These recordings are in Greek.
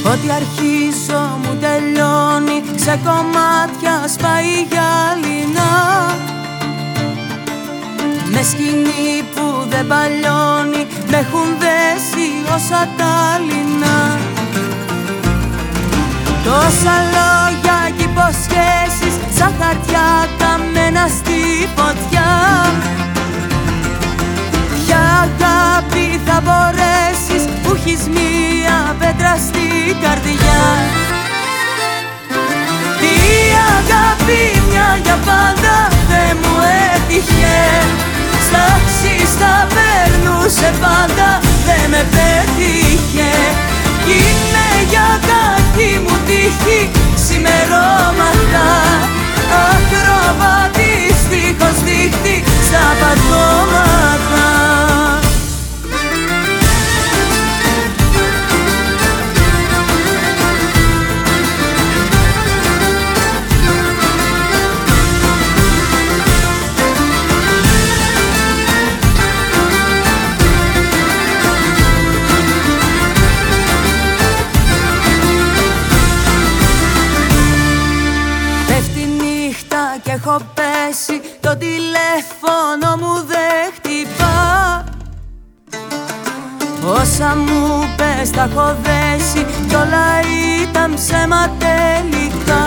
Ό,τι αρχίζω μου τελειώνει, σε κομμάτια σπάει γυαλινά. Με σκηνή που δεν παλιώνει, με έχουν δέσει όσα τα λινά. Τόσα λόγια κι υποσχέσεις, σαν χαρτιά καμένα στη φωτιά. Ποια αγάπη θα μπορέσεις που έχεις μία πέτρα στην καρδιά? Τι αγάπη μια για πάντα δεν μου έτυχε, στα ξύστα περνούσε πάντα, δεν με πέτυχε. Κι είναι για κακή μου τύχη ξημερώματα, ακροβατής δίχως δίχτυ στα πατώματα. Κι έχω πέσει, το τηλέφωνο μου δεν χτυπά. Όσα μου πες τα έχω δέσει κι όλα ήταν ψέμα τελικά.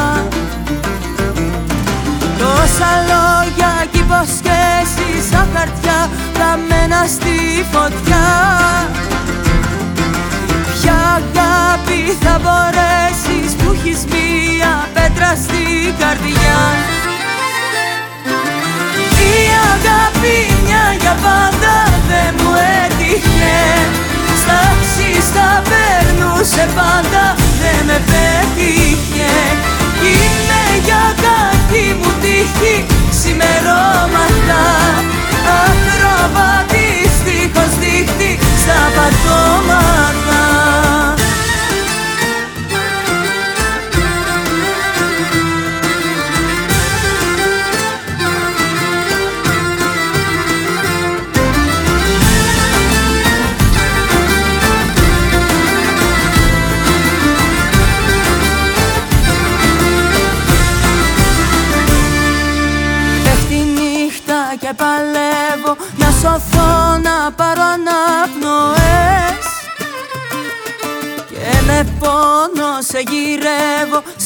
Τόσα λόγια κι υποσχέσεις, σαν χαρτιά καμένα στη φωτιά. Ποια αγάπη θα μπορέσεις που έχεις μία πέτρα στην καρδιά? Η αγάπη μια για πάντα δεν μου έτυχε, στα ξύστα περνούσε πάντα, δεν με πέτυχε. Είναι για κακή μου τύχη ξημερώματα, ακροβατής δίχως δίχτυ στα πατώματα. Και παλεύω να σωθώ, να πάρω αναπνοές. Και με πόνο σε γυρεύω